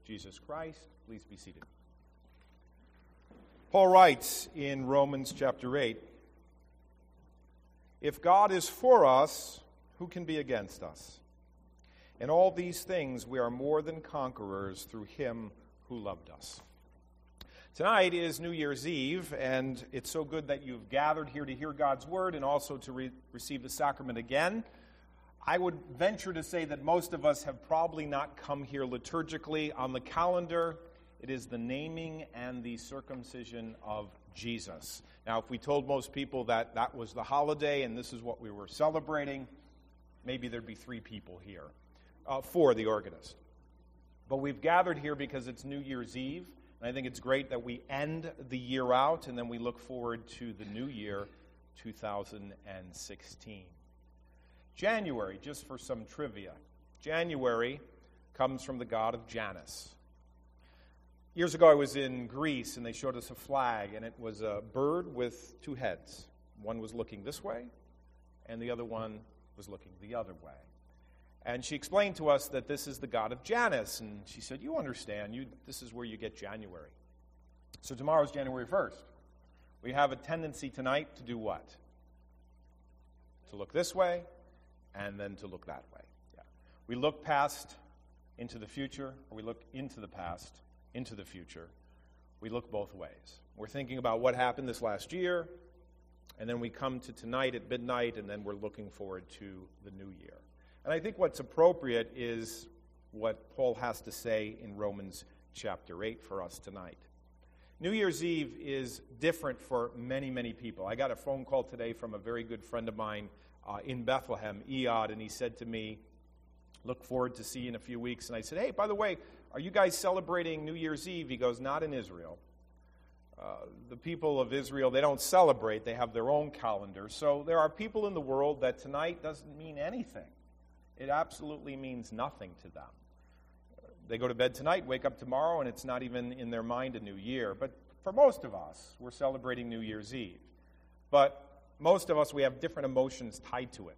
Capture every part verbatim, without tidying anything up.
Jesus Christ. Please be seated. Paul writes in Romans chapter eight, "If God is for us, who can be against us? In all these things we are more than conquerors through him who loved us." Tonight is New Year's Eve, and it's so good that you've gathered here to hear God's word and also to re- receive the sacrament again. I would venture to say that most of us have probably not come here liturgically. On the calendar, it is the naming and the circumcision of Jesus. Now, if we told most people that that was the holiday and this is what we were celebrating, maybe there'd be three people here, uh, four, the organist. But we've gathered here because it's New Year's Eve, and I think it's great that we end the year out and then we look forward to the new year, two thousand sixteen. January, just for some trivia. January comes from the god of Janus. Years ago I was in Greece and they showed us a flag, and it was a bird with two heads. One was looking this way and the other one was looking the other way. And she explained to us that this is the god of Janus, and she said, you understand, you, this is where you get January. So tomorrow's January first. We have a tendency tonight to do what? To look this way and then to look that way. Yeah. We look past into the future, or we look into the past, into the future. We look both ways. We're thinking about what happened this last year, and then we come to tonight at midnight, and then we're looking forward to the new year. And I think what's appropriate is what Paul has to say in Romans chapter eight for us tonight. New Year's Eve is different for many, many people. I got a phone call today from a very good friend of mine uh, in Bethlehem, Eod, and he said to me, look forward to see you in a few weeks. And I said, hey, by the way, are you guys celebrating New Year's Eve? He goes, not in Israel. Uh, the people of Israel, they don't celebrate. They have their own calendar. So there are people in the world that tonight doesn't mean anything. It absolutely means nothing to them. They go to bed tonight, wake up tomorrow, and it's not even in their mind a new year. But for most of us, we're celebrating New Year's Eve. But most of us, we have different emotions tied to it.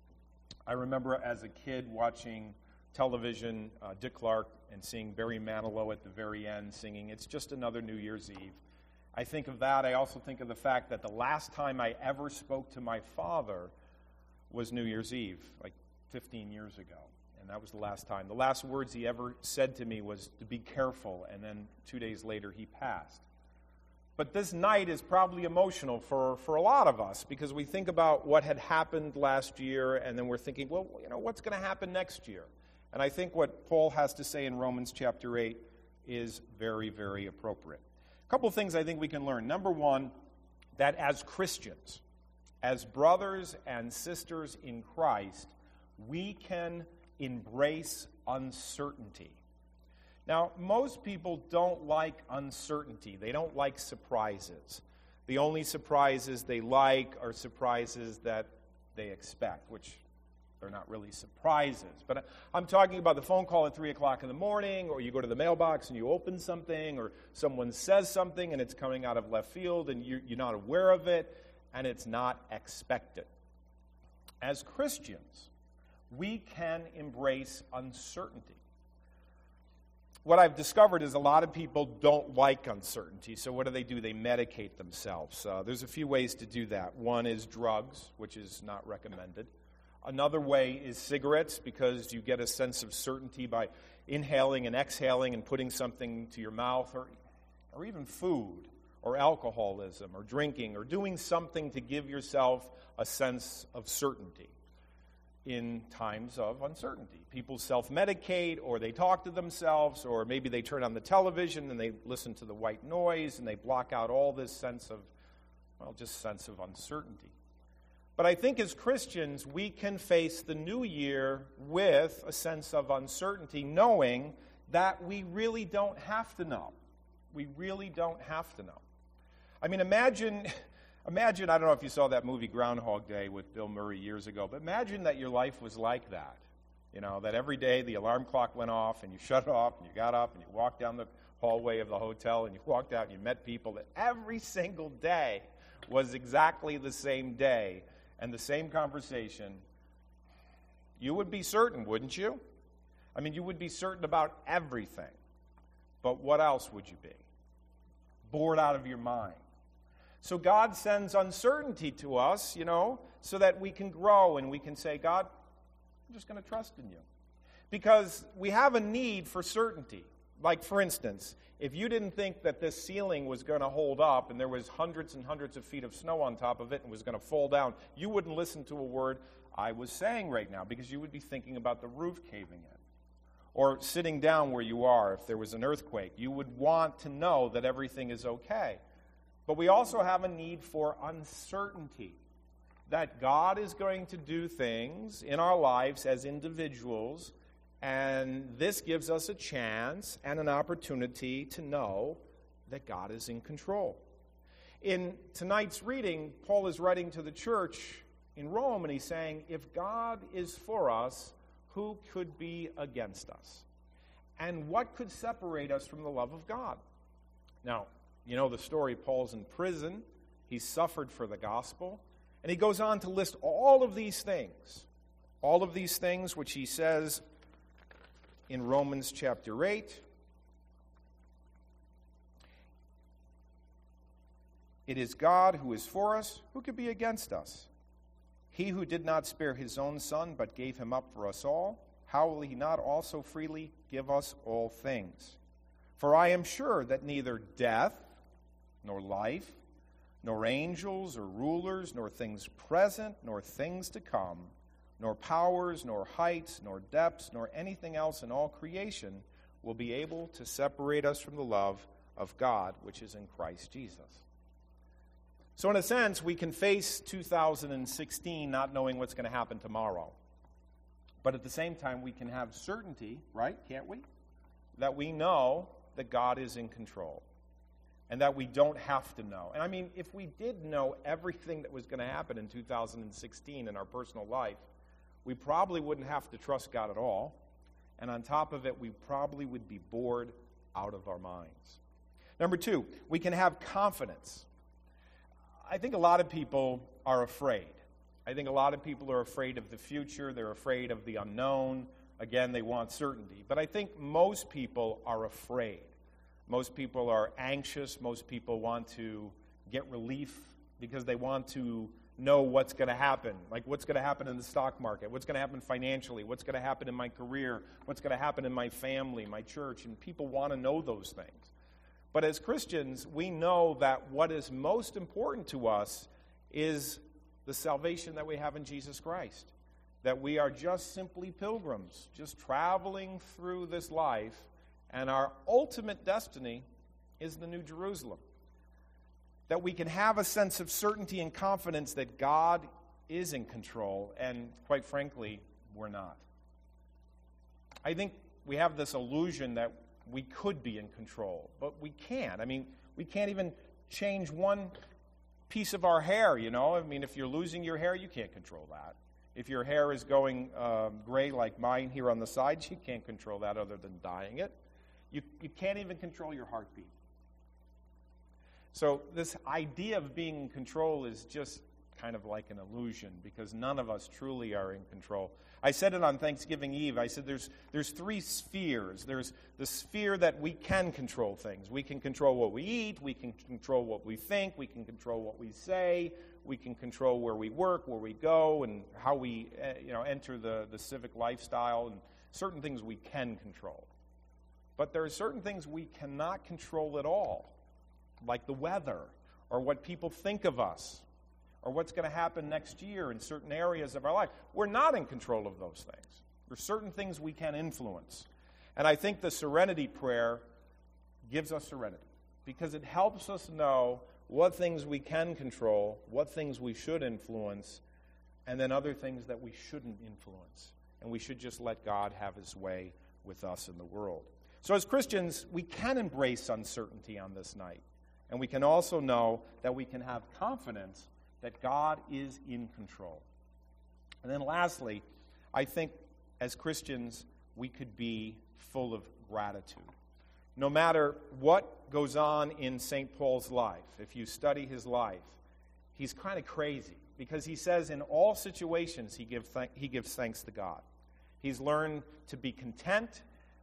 I remember as a kid watching television, uh, Dick Clark, and seeing Barry Manilow at the very end singing, "It's Just Another New Year's Eve." I think of that. I also think of the fact that the last time I ever spoke to my father was New Year's Eve, like fifteen years ago. And that was the last time. The last words he ever said to me was to be careful, and then two days later he passed. But this night is probably emotional for, for a lot of us, because we think about what had happened last year, and then we're thinking, well, you know, what's going to happen next year? And I think what Paul has to say in Romans chapter eight is very, very appropriate. A couple of things I think we can learn. Number one, that as Christians, as brothers and sisters in Christ, we can embrace uncertainty. Now, most people don't like uncertainty. They don't like surprises. The only surprises they like are surprises that they expect, which they're not really surprises. But I'm talking about the phone call at three o'clock in the morning, or you go to the mailbox and you open something, or someone says something and it's coming out of left field and you're not aware of it, and it's not expected. As Christians, we can embrace uncertainty. What I've discovered is a lot of people don't like uncertainty, so what do they do? They medicate themselves. Uh, there's a few ways to do that. One is drugs, which is not recommended. Another way is cigarettes, because you get a sense of certainty by inhaling and exhaling and putting something to your mouth, or, or even food, or alcoholism, or drinking, or doing something to give yourself a sense of certainty in times of uncertainty. People self-medicate, or they talk to themselves, or maybe they turn on the television and they listen to the white noise and they block out all this sense of, well, just sense of uncertainty. But I think as Christians, we can face the new year with a sense of uncertainty, knowing that we really don't have to know. We really don't have to know. I mean, imagine... Imagine, I don't know if you saw that movie Groundhog Day with Bill Murray years ago, but imagine that your life was like that. You know, that every day the alarm clock went off and you shut it off and you got up and you walked down the hallway of the hotel and you walked out and you met people, that every single day was exactly the same day and the same conversation. You would be certain, wouldn't you? I mean, you would be certain about everything. but what else would you be? Bored out of your mind. So God sends uncertainty to us, you know, so that we can grow and we can say, God, I'm just going to trust in you. Because we have a need for certainty. Like, for instance, if you didn't think that this ceiling was going to hold up and there was hundreds and hundreds of feet of snow on top of it and was going to fall down, you wouldn't listen to a word I was saying right now because you would be thinking about the roof caving in. Or sitting down where you are if there was an earthquake. You would want to know that everything is okay. But we also have a need for uncertainty. That God is going to do things in our lives as individuals, and this gives us a chance and an opportunity to know that God is in control. In tonight's reading, Paul is writing to the church in Rome, and he's saying, if God is for us, who could be against us? And what could separate us from the love of God? Now, you know the story. Paul's in prison. He's suffered for the gospel. And he goes on to list all of these things. All of these things which he says in Romans chapter eight. It is God who is for us. Who could be against us? He who did not spare his own son, but gave him up for us all, how will he not also freely give us all things? For I am sure that neither death, nor life, nor angels or rulers, nor things present, nor things to come, nor powers, nor heights, nor depths, nor anything else in all creation will be able to separate us from the love of God, which is in Christ Jesus. So in a sense, we can face two thousand sixteen not knowing what's going to happen tomorrow. But at the same time, we can have certainty, right? Can't we? That we know that God is in control. And that we don't have to know. And I mean, if we did know everything that was going to happen in two thousand sixteen in our personal life, we probably wouldn't have to trust God at all. And on top of it, we probably would be bored out of our minds. Number two, we can have confidence. I think a lot of people are afraid. I think a lot of people are afraid of the future. They're afraid of the unknown. Again, they want certainty. But I think most people are afraid. Most people are anxious. Most people want to get relief because they want to know what's going to happen. Like what's going to happen in the stock market, what's going to happen financially, what's going to happen in my career, what's going to happen in my family, my church, and people want to know those things. But as Christians, we know that what is most important to us is the salvation that we have in Jesus Christ. That we are just simply pilgrims, just traveling through this life, and our ultimate destiny is the New Jerusalem. That we can have a sense of certainty and confidence that God is in control, and quite frankly, we're not. I think we have this illusion that we could be in control, but we can't. I mean, we can't even change one piece of our hair, you know? I mean, if you're losing your hair, you can't control that. If your hair is going um, gray like mine here on the sides, you can't control that other than dyeing it. You, you can't even control your heartbeat. So this idea of being in control is just kind of like an illusion because none of us truly are in control. I said it on Thanksgiving Eve. I said there's there's three spheres. There's the sphere that we can control things. We can control what we eat. We can control what we think. We can control what we say. We can control where we work, where we go, and how we uh, you know enter the, the civic lifestyle, and certain things we can control. But there are certain things we cannot control at all, like the weather or what people think of us or what's going to happen next year in certain areas of our life. We're not in control of those things. There's certain things we can influence. And I think the serenity prayer gives us serenity because it helps us know what things we can control, what things we should influence, and then other things that we shouldn't influence. And we should just let God have his way with us in the world. So as Christians, we can embrace uncertainty on this night. And we can also know that we can have confidence that God is in control. And then lastly, I think as Christians, we could be full of gratitude. No matter what goes on in Saint Paul's life, if you study his life, he's kind of crazy because he says in all situations he, give th- he gives thanks to God. He's learned to be content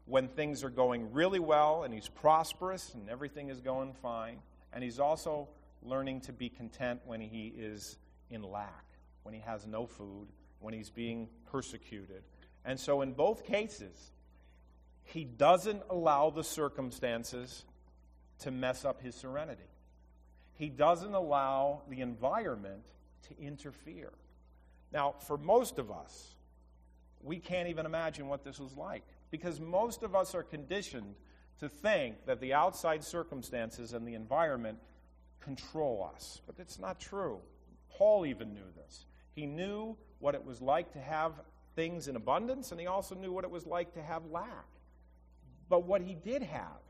when things are going really well and he's prosperous and everything is going fine. And he's also learning to be content when he is in lack, when he has no food, when he's being persecuted. And so in both cases, he doesn't allow the circumstances to mess up his serenity. He doesn't allow the environment to interfere. Now, for most of us, we can't even imagine what this was like, because most of us are conditioned to think that the outside circumstances and the environment control us. But it's not true. Paul even knew this. He knew what it was like to have things in abundance, and he also knew what it was like to have lack. But what he did have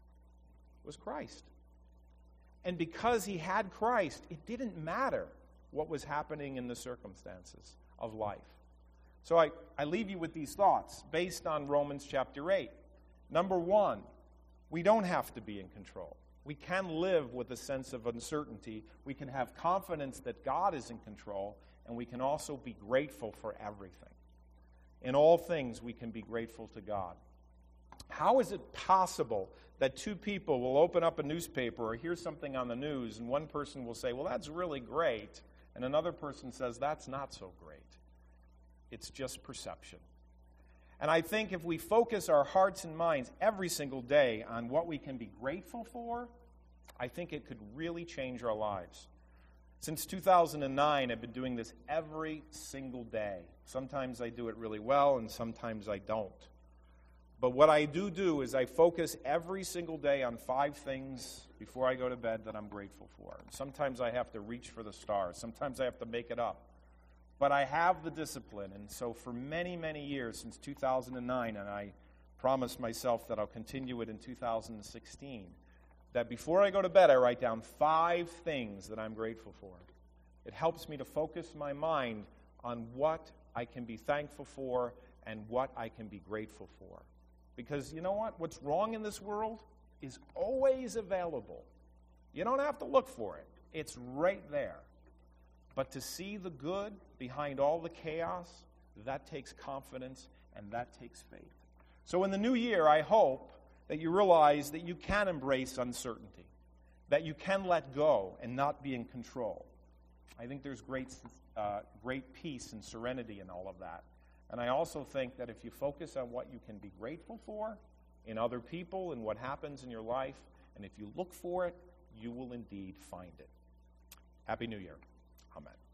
was Christ. And because he had Christ, it didn't matter what was happening in the circumstances of life. So I, I leave you with these thoughts based on Romans chapter eight. Number one, we don't have to be in control. We can live with a sense of uncertainty. We can have confidence that God is in control, and we can also be grateful for everything. In all things, we can be grateful to God. How is it possible that two people will open up a newspaper or hear something on the news, and one person will say, well, that's really great, and another person says, that's not so great? It's just perception. And I think if we focus our hearts and minds every single day on what we can be grateful for, I think it could really change our lives. Since two thousand nine, I've been doing this every single day. Sometimes I do it really well, and sometimes I don't. But what I do do is I focus every single day on five things before I go to bed that I'm grateful for. Sometimes I have to reach for the stars. Sometimes I have to make it up. But I have the discipline, and so for many, many years, since two thousand nine, and I promised myself that I'll continue it in two thousand sixteen, that before I go to bed, I write down five things that I'm grateful for. It helps me to focus my mind on what I can be thankful for and what I can be grateful for. Because you know what? What's wrong in this world is always available. You don't have to look for it. It's right there. But to see the good behind all the chaos, that takes confidence and that takes faith. So in the new year, I hope that you realize that you can embrace uncertainty, that you can let go and not be in control. I think there's great, uh, great peace and serenity in all of that. And I also think that if you focus on what you can be grateful for in other people and what happens in your life, and if you look for it, you will indeed find it. Happy New Year. Amen.